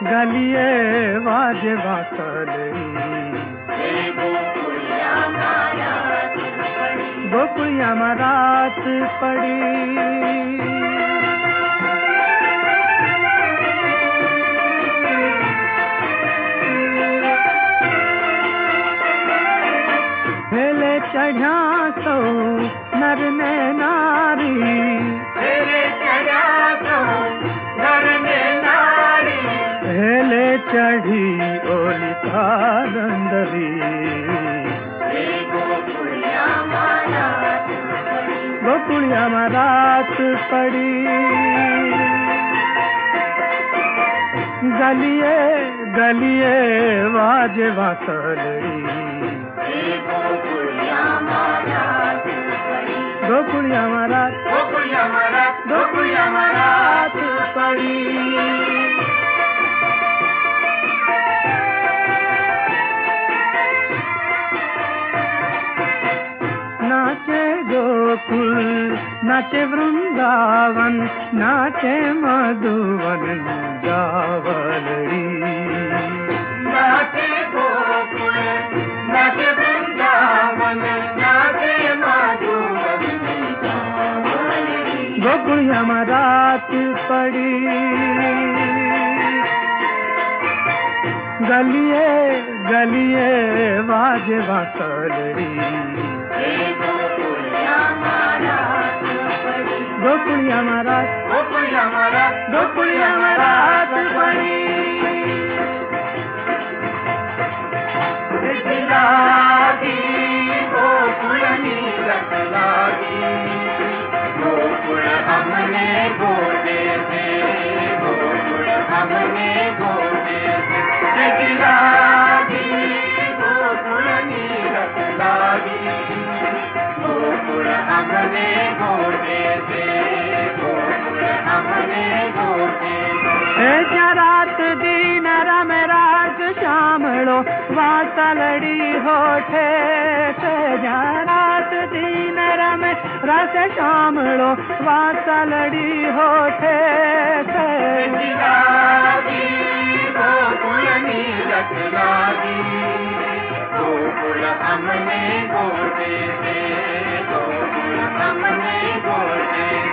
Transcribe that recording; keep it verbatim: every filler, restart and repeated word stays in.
गलिए वाजे वासलड़ी गोकुलिया में रात पड़ी हेले चढ़ा सो नर ने नारी हेले चढ़ा सो नर ने नारी हेले चढ़ी ओली कादंदरी गोकुलिया में रात पड़ी गलिए गलिए वाजे वासलड़ी गोकुलिया में रात गोकुलिया में रात गोकुलिया में रात पड़ी नाचे गोकुल नाचे वृंदावन नाचे मधुवन गावलड़ी नाचे गोकुल नाचे वृंदावन नाचे मधुवन गोकुलिया में रात पड़ी गलिए गलिए वाजे वासलड़ी गोकुलिया में रात गोकुलिया में रात गोकुलिया में रात पड़ी लागी गोकुल नीरत लागी गोकुल हमने गोदे से गोकुल हमने गोदे से लागी गोकुल नीरत लागी गोकुल हमने गोदे से गोकुल हमने गोदे से रात दिन रम राग श्यामलो वासलड़ी होठे से रात दिन रम रस श्यामलो वासलड़ी होठे से गोकुल नीरत लागी गोकुल हमने गोदे से गोकुल हमने गोदे